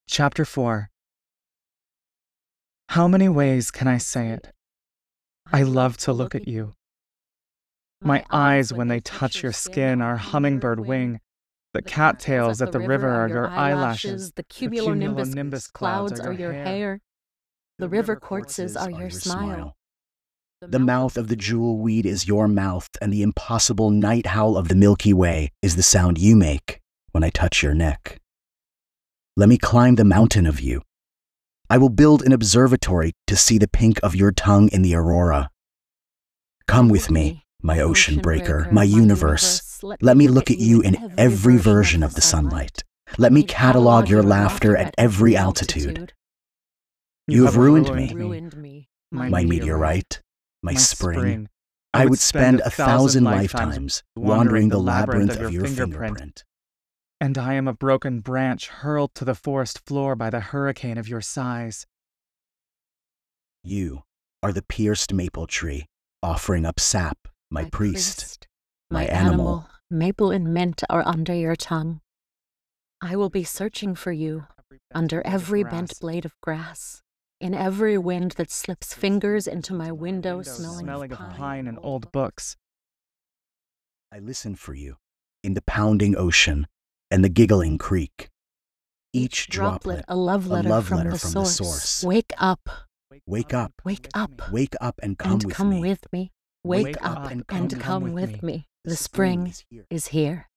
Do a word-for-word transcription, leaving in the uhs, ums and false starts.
Chapter four. How many ways can I say it? I love to look at you. My eyes, when they touch your skin, are hummingbird wing. The cattails at the river are your eyelashes. The cumulonimbus clouds are your hair. The river quartzes are your smile. The mouth of the jewel weed is your mouth, and the impossible night howl of the Milky Way is the sound you make when I touch your neck. Let me climb the mountain of you. I will build an observatory to see the pink of your tongue in the aurora. Come with me, my ocean breaker, my universe. Let me look at you in every version of the sunlight. Let me catalog your laughter at every altitude. You have ruined me, my meteorite, my spring. I would spend a thousand lifetimes wandering the labyrinth of your fingerprint. And I am a broken branch hurled to the forest floor by the hurricane of your sighs. You are the pierced maple tree, offering up sap, my, my priest, priest, my, my animal. animal. Maple and mint are under your tongue. I will be searching for you under every bent blade of grass, in every wind that slips fingers into my window, smelling, smelling of of pine, pine and old books. I listen for you in the pounding ocean and the giggling creek. Each droplet, a love letter, a love from, letter the, from source. the source. Wake up. Wake up. Wake up. Wake up and come and with come me. with me. Wake, Wake up, up and and come, come with with me. me. The spring is here.